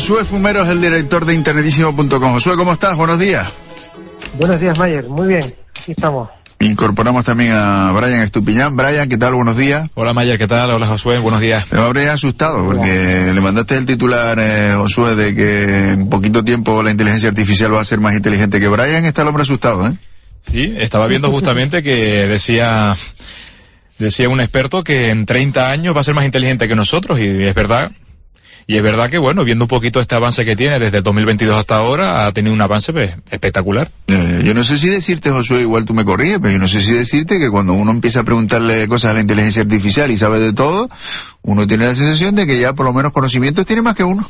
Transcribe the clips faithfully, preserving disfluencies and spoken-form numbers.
Josué Fumero es el director de internetísimo punto com. Josué, ¿cómo estás? Buenos días. Buenos días, Mayer. Muy bien, aquí estamos. Incorporamos también a Brian Estupiñán. Brian, ¿qué tal? Buenos días. Hola, Mayer, ¿qué tal? Hola, Josué, buenos días. Me habría asustado porque le mandaste el titular, eh, Josué, de que en poquito tiempo la inteligencia artificial va a ser más inteligente que Brian. Está el hombre asustado, ¿eh? Sí, estaba viendo justamente que decía, decía un experto que en treinta años va a ser más inteligente que nosotros, y es verdad. Y es verdad que, bueno, viendo un poquito este avance que tiene desde el dos mil veintidós hasta ahora, ha tenido un avance pues, espectacular. Eh, yo no sé si decirte, Josué, igual tú me corriges, pero yo no sé si decirte que cuando uno empieza a preguntarle cosas a la inteligencia artificial y sabe de todo, uno tiene la sensación de que ya por lo menos conocimientos tiene más que uno.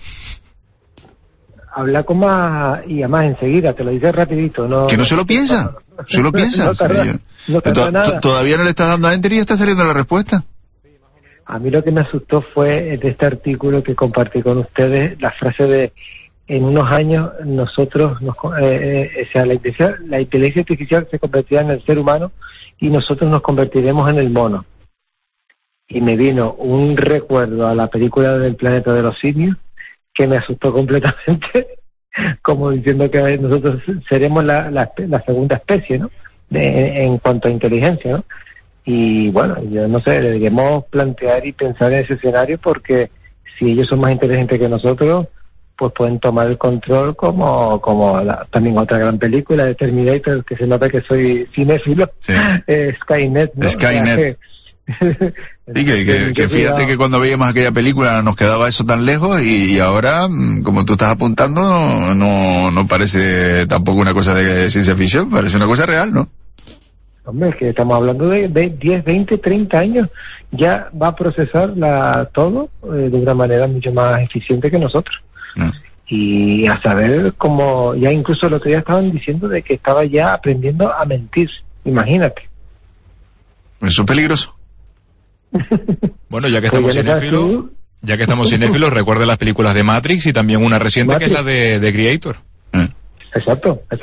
Habla con más, y además enseguida, te lo dice rapidito. No, que no se lo piensa, no, se lo piensa. No tarda, o sea, yo, no tarda nada. Todavía no le estás dando a enter y ya está saliendo la respuesta. A mí lo que me asustó fue de este artículo que compartí con ustedes, la frase de en unos años nosotros, nos, eh, eh, o sea, la inteligencia, la inteligencia artificial se convertirá en el ser humano y nosotros nos convertiremos en el mono. Y me vino un recuerdo a la película del planeta de los simios que me asustó completamente, como diciendo que nosotros seremos la, la, la segunda especie, ¿no? De, en cuanto a inteligencia, ¿no? Y bueno, yo no sé, deberíamos plantear y pensar en ese escenario porque si ellos son más inteligentes que nosotros, pues pueden tomar el control como como la, también otra gran película de Terminator, que se nota que soy cinéfilo, sí. eh, Skynet, ¿no? Skynet. O sea, que, sí, que, que, que fíjate que cuando veíamos aquella película nos quedaba eso tan lejos y, y ahora, como tú estás apuntando, no, no, no parece tampoco una cosa de ciencia ficción, parece una cosa real, ¿no? Hombre, es que estamos hablando de, de diez, veinte, treinta años, ya va a procesar la, todo eh, de una manera mucho más eficiente que nosotros. No. Y a saber cómo, ya incluso el otro día estaban diciendo de que estaba ya aprendiendo a mentir, imagínate. Eso es peligroso. Bueno, ya que estamos pues cinéfilos, ya que estamos cinéfilos, recuerda las películas de Matrix y también una reciente Matrix. Que es la de, de Creator. Exacto.